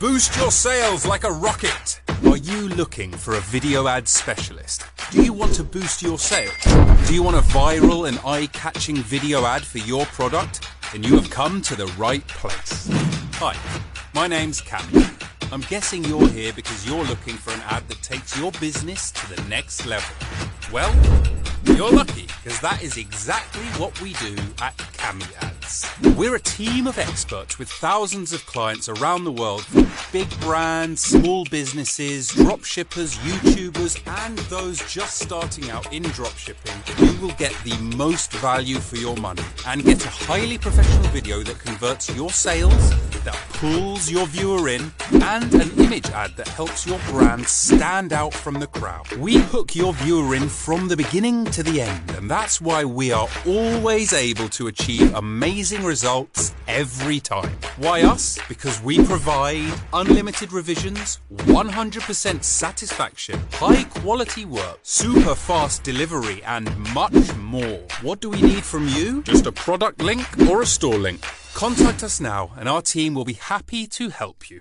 Boost your sales like a rocket. Are you looking for a video ad specialist? Do you want to boost your sales? Do you want a viral and eye-catching video ad for your product? Then you have come to the right place. Hi, my name's Cameron. I'm guessing you're here because you're looking for an ad that takes your business to the next level. Well, you're lucky, because that is exactly what we do at Cami Ads. We're a team of experts with thousands of clients around the world, from big brands, small businesses, dropshippers, YouTubers, and those just starting out in dropshipping, that you will get the most value for your money and get a highly professional video that converts your sales, that pulls your viewer in, and an image ad that helps your brand stand out from the crowd. We hook your viewer in from the beginning to the end, and that's why we are always able to achieve amazing results every time. Why us? Because we provide unlimited revisions, 100% satisfaction, high quality work, super fast delivery, and much more. What do we need from you? Just a product link or a store link. Contact us now and our team will be happy to help you.